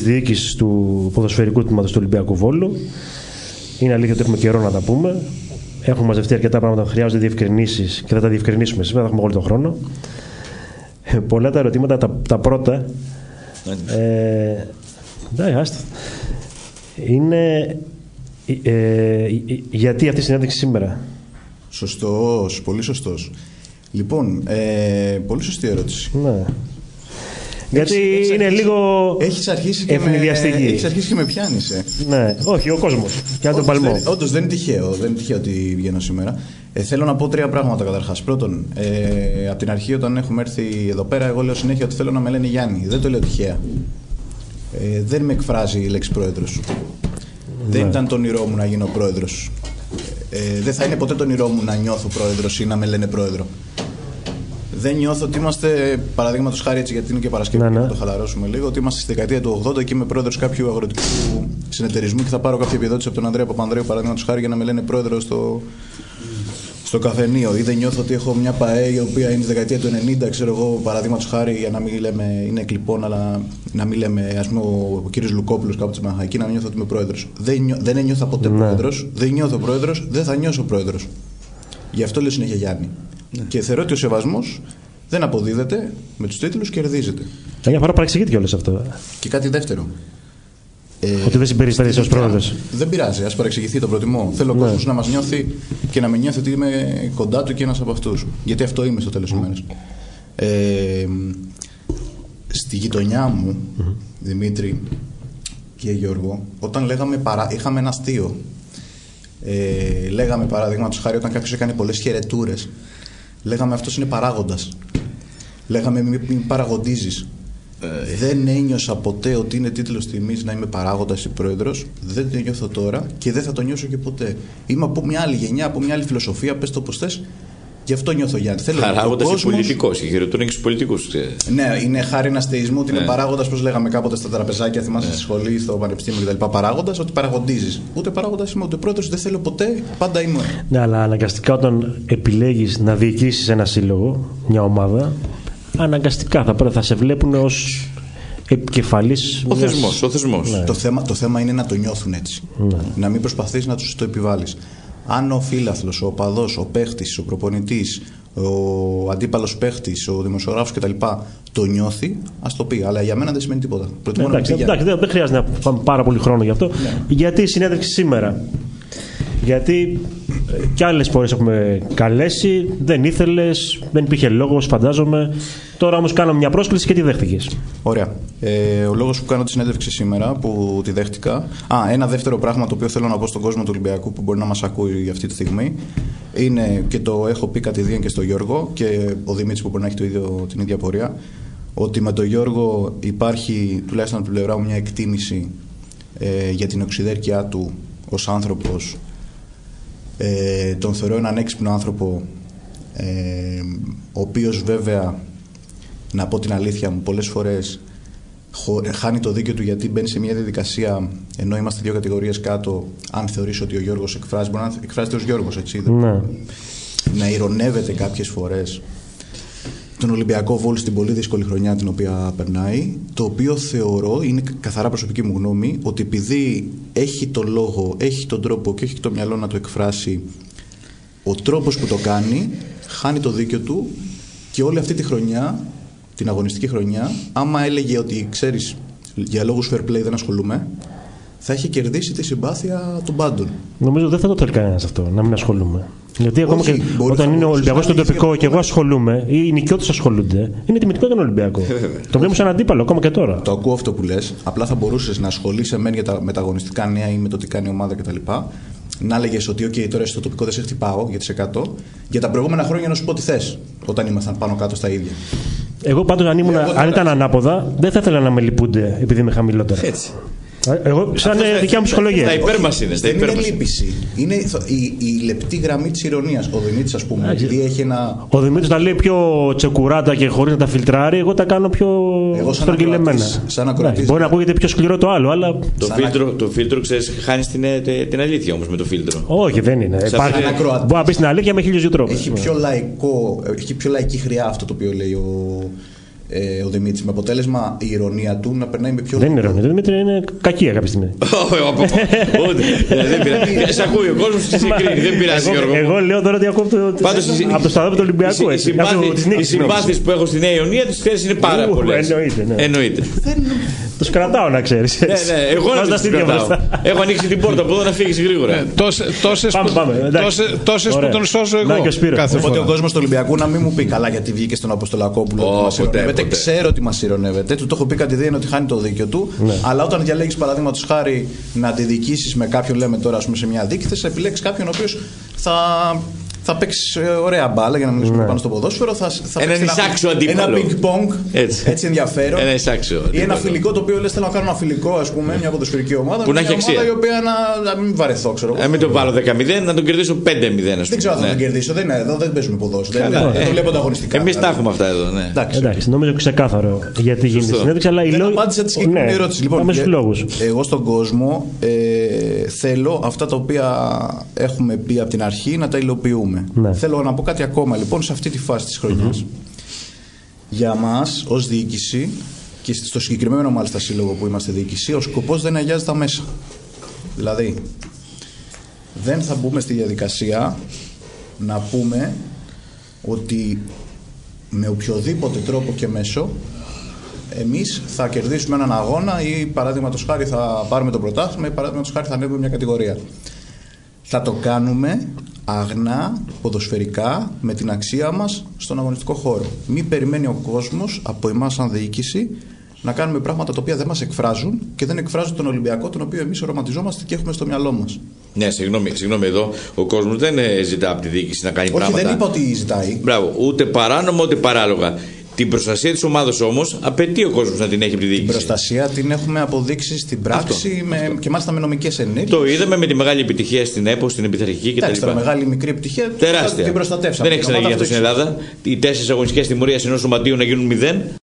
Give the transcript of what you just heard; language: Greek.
διοίκησης του ποδοσφαιρικού τμήματος του Ολυμπιακού Βόλου. Είναι αλήθεια ότι έχουμε καιρό να τα πούμε. Έχουν μαζευτεί αρκετά πράγματα που χρειάζονται διευκρινήσεις και θα τα διευκρινίσουμε σήμερα, θα έχουμε όλο τον χρόνο. Πολλά τα ερωτήματα, τα πρώτα. Είναι γιατί αυτή η συνέντευξη σήμερα. Σωστός, πολύ σωστός. Λοιπόν, πολύ σωστή ερώτηση. Ναι. Γιατί είναι λίγο ευνηδιαστική. Έχεις αρχίσει και με πιάνεις. Ναι, όχι, ο κόσμος. Και αν τον παλμό. Όντως δεν είναι τυχαίο. Δεν είναι τυχαίο ότι βγαίνω σήμερα. Θέλω να πω 3 πράγματα καταρχάς. Πρώτον, από την αρχή όταν έχουμε έρθει εδώ πέρα, εγώ λέω συνέχεια ότι θέλω να με λένε Γιάννη. Δεν το λέω τυχαία. Δεν με εκφράζει η λέξη πρόεδρος. Ναι. Δεν ήταν το όνειρό μου να γίνω πρόεδρος. Δεν θα είναι ποτέ το όνειρό μου να νιώθω πρόεδρος ή να με λένε πρόεδρο. Δεν νιώθω ότι είμαστε, παραδείγματος χάρη, έτσι, γιατί είναι και Παρασκευή, να το χαλαρώσουμε λίγο, ότι είμαστε στη δεκαετία του 80 και είμαι πρόεδρος κάποιου αγροτικού συνεταιρισμού και θα πάρω κάποια επιδότηση από τον Ανδρέα Παπανδρέου, παραδείγματος χάρη, για να με λένε πρόεδρο στο καφενείο. Ή δεν νιώθω ότι έχω μια ΠΑΕ η οποία είναι στη δεκαετία του 90, ξέρω εγώ, παραδείγματος χάρη, για να μην λέμε είναι κλιπών, αλλά να μην λέμε, ας πούμε, ο κύριος Λουκόπουλος κάπου τη Μαχαϊκή, να νιώθω ότι είμαι πρόεδρος. Δεν ένιωθα ποτέ πρόεδρος, δεν νιώθω πρόεδρος, δεν θα νιώσω πρόεδρος. Γι' αυτό λέω συνέχεια Γιάννη. Ναι. Και θεωρώ ότι ο σεβασμός δεν αποδίδεται, με τους τίτλους κερδίζεται. Μια φορά παρεξηγείται κιόλας αυτό. Και κάτι δεύτερο. Ότι δεν συμπερισταθεί ως πρόεδρος. Δεν πειράζει, ας παρεξηγηθεί, το προτιμώ. Θέλω ο κόσμος να μας νιώθει και να με νιώθει ότι είμαι κοντά του και ένας από αυτούς. Γιατί αυτό είμαι στο τέλος της ημέρας. Στη γειτονιά μου, Δημήτρη και Γιώργο, όταν είχαμε ένα αστείο. Λέγαμε παραδείγματος χάρη όταν κάποιος έκανε πολλές χαιρετούρες, λέγαμε αυτός είναι παράγοντας. Λέγαμε μην παραγοντίζεις. Δεν ένιωσα ποτέ ότι είναι τίτλος τιμής να είμαι παράγοντας ή πρόεδρος. Δεν το νιώθω τώρα και δεν θα το νιώσω και ποτέ. Είμαι από μια άλλη γενιά, από μια άλλη φιλοσοφία, πες το πως θες. Γι' αυτό νιώθω Γιάννη. Παράγοντας ή πολιτικός, και χαιρετούν και στους πολιτικούς. Ναι, είναι χάρη ένα αστεϊσμό ότι είναι παράγοντας, πώς λέγαμε κάποτε στα τραπεζάκια, θυμάσαι στη σχολή, στο πανεπιστήμιο κτλ. Παράγοντας, ότι παραγοντίζεις. Ούτε παράγοντας είμαι, ούτε πρόεδρος, δεν θέλω ποτέ, πάντα είμαι. Ναι, αλλά αναγκαστικά όταν επιλέγεις να διοικήσεις ένα σύλλογο, μια ομάδα, αναγκαστικά θα σε βλέπουν ως επικεφαλής. Ο θεσμός. Ναι. Το θέμα είναι να το νιώθουν έτσι. Ναι. Να μην προσπαθείς να τους το επιβάλλεις. Αν ο φίλαθλος, ο οπαδός, ο παίχτης, ο προπονητής, ο αντίπαλος παίχτης, ο δημοσιογράφος κτλ. Το νιώθει, ας το πει. Αλλά για μένα δεν σημαίνει τίποτα. Εντάξει, δεν χρειάζεται να πάμε πάρα πολύ χρόνο γι' αυτό. Ναι. Γιατί η συνέντευξη σήμερα. Γιατί κι άλλες φορές έχουμε καλέσει, δεν ήθελες, δεν υπήρχε λόγος, φαντάζομαι. Τώρα όμως κάναμε μια πρόσκληση και τη δέχτηκες. Ωραία. Ο λόγος που κάνω τη συνέντευξη σήμερα, που τη δέχτηκα. Ένα δεύτερο πράγμα το οποίο θέλω να πω στον κόσμο του Ολυμπιακού που μπορεί να μας ακούει αυτή τη στιγμή. Είναι, και το έχω πει κατηδίαν και στον Γιώργο και ο Δημήτρης που μπορεί να έχει την ίδια πορεία, ότι με τον Γιώργο υπάρχει, τουλάχιστον από την πλευρά μου, μια εκτίμηση για την οξυδέρκειά του ως άνθρωπος. Τον θεωρώ έναν έξυπνο άνθρωπο, ο οποίος βέβαια, να πω την αλήθεια μου, πολλές φορές χάνει το δίκιο του, γιατί μπαίνει σε μια διαδικασία, ενώ είμαστε 2 κατηγορίες κάτω. Αν θεωρείς ότι ο Γιώργος εκφράζει, μπορεί να εκφράζεται ως Γιώργος, έτσι, να ηρωνεύεται κάποιες φορές τον Ολυμπιακό Βόλου στην πολύ δύσκολη χρονιά την οποία περνάει, το οποίο θεωρώ, είναι καθαρά προσωπική μου γνώμη, ότι επειδή έχει το λόγο, έχει τον τρόπο και έχει το μυαλό να το εκφράσει, ο τρόπος που το κάνει χάνει το δίκιο του. Και όλη αυτή τη χρονιά, την αγωνιστική χρονιά, άμα έλεγε ότι ξέρεις, για λόγους fair play δεν ασχολούμαι, θα είχε κερδίσει τη συμπάθεια των πάντων. Νομίζω δεν θα το θέλει κανένας αυτό, να μην ασχολούμαι. Γιατί ακόμα και όταν είναι ο Ολυμπιακός στο τοπικό και εγώ ασχολούμαι, ή οι νοικιώτες ασχολούνται, είναι τιμητικό τον Ολυμπιακό. Το βλέπω σαν αντίπαλο ακόμα και τώρα. Το ακούω αυτό που λες. Απλά θα μπορούσες να ασχολείσαι με τα αγωνιστικά νέα ή με το τι κάνει η ομάδα κτλ. Να έλεγες ότι, OK, τώρα στο τοπικό δεν σε χτυπάω γιατί είσαι κάτω. Για τα προηγούμενα χρόνια να σου πω τι θες, όταν ήμασταν πάνω κάτω στα ίδια. Εγώ πάντως, αν ήταν ανάποδα, δεν θα ήθελα να με λυπούνται επειδή είμαι χαμηλότερα. Έτσι. Εγώ, σαν δικιά μου ψυχολογία. Τα υπέρ μας είναι. Δεν είναι λύπηση. Είναι η λεπτή γραμμή της ηρωνίας. Ο Δημήτρης, ας πούμε, έχει ένα. Ο Δημήτρης τα λέει πιο τσεκουράτα και χωρίς να τα φιλτράρει. Εγώ τα κάνω πιο στρογγυλεμένα. Μπορεί να ακούγεται πιο σκληρό το άλλο, αλλά. Το φίλτρο, ξέρεις, χάνεις την αλήθεια όμως με το φίλτρο. Όχι, δεν είναι. Μπορεί να πει την αλήθεια με 1002 τρόπους. Έχει πιο λαϊκή χρειά αυτό το οποίο λέει ο Δημήτρης. Με αποτέλεσμα η ηρωνία του να περνάει με πιο. Δεν είναι ηρωνία. Το Δημήτρη είναι κακία κάποια στιγμή. Σε ακούει ο κόσμος και συγκρίνει. Δεν πειράζει, Γιώργο. Εγώ λέω τώρα ότι ακούω από το σταδό του Ολυμπιακού. Οι συμπάθειες που έχω στη Νέα Ιωνία τις ξέρεις είναι πάρα πολλές. Εννοείται. Τους κρατάω να ξέρεις. Εγώ να τους κρατάω. Έχω ανοίξει την πόρτα από εδώ να φύγεις γρήγορα. Τόσες που τον σώζω εγώ. Οπότε ο κόσμος του Ολυμπιακού να μην μου πει καλά γιατί βγήκε στον Αποστολακόπουλο. Ξέρω ότι μας ηρωνεύεται. Του το έχω πει κατηδίαν ότι χάνει το δίκιο του. Αλλά όταν διαλέγεις παραδείγματος χάρη να αντιδικήσεις με κάποιον, λέμε τώρα ας πούμε, σε μια δίκη, θα επιλέξεις κάποιον ο οποίος θα παίξει ωραία μπάλα για να μιλήσουμε πάνω στο ποδόσφαιρο. Θα ένα εισάξιο αντίπαλο. Ένα ping-pong. Έτσι ενδιαφέρον. Ένα εισάξιο. Ή ένα φιλικό το οποίο λες θέλω να κάνω ένα φιλικό, ας πούμε, μια ποδοσφαιρική ομάδα. Που να έχει αξία. Η οποία να μην βαρεθώ, ξέρω εγώ. Μην το βάλω 10-0, να τον κερδίσω 5-0. Δεν ξέρω αν θα τον κερδίσω. Εδώ δεν παίζουμε ποδόσφαιρο. Δεν το βλέπω ανταγωνιστικά. Εμείς τα έχουμε αυτά εδώ. Εντάξει, νομίζω ξεκάθαρο γιατί γίνεται η συνέντευξη. Αλλά δεν απάντησα τη συγκεκριμένη ερώτηση. Λοιπόν, εγώ στον κόσμο θέλω αυτά τα οποία έχουμε πει από την αρχή να τα υλοποιούμε. Θέλω να πω κάτι ακόμα λοιπόν σε αυτή τη φάση της χρονιάς. Για μας ως διοίκηση και στο συγκεκριμένο μάλιστα σύλλογο που είμαστε διοίκηση, ο σκοπός δεν αγιάζει τα μέσα. Δηλαδή δεν θα μπούμε στη διαδικασία να πούμε ότι με οποιοδήποτε τρόπο και μέσο εμείς θα κερδίσουμε έναν αγώνα ή παραδείγματος χάρη θα πάρουμε το πρωτάθλημα ή παραδείγματος χάρη θα ανέβουμε μια κατηγορία. Θα το κάνουμε αγνά, ποδοσφαιρικά, με την αξία μας στον αγωνιστικό χώρο. Μην περιμένει ο κόσμος από εμάς σαν διοίκηση να κάνουμε πράγματα τα οποία δεν μας εκφράζουν και δεν εκφράζουν τον Ολυμπιακό, τον οποίο εμείς οραματιζόμαστε και έχουμε στο μυαλό μας. Ναι, συγγνώμη εδώ. Ο κόσμος δεν ζητά από τη διοίκηση να κάνει πράγματα. Όχι, δεν είπα ότι ζητάει. Μπράβο, ούτε παράνομα ούτε παράλογα. Την προστασία της ομάδας όμως απαιτεί ο κόσμος να την έχει από τη διοίκηση. Την προστασία την έχουμε αποδείξει στην πράξη και μάλιστα με νομικές ενέργειες. Το είδαμε με τη μεγάλη επιτυχία στην ΕΠΟ, στην επιθαρχική κτλ. Εντάξει, μεγάλη μικρή επιτυχία. Τεράστια. Την προστατεύσαμε. Δεν έχει ξαναγίνει αυτό στην Ελλάδα. Οι 4 αγωνιστικές τιμωρίες ενός σωματείου να γίνουν 0.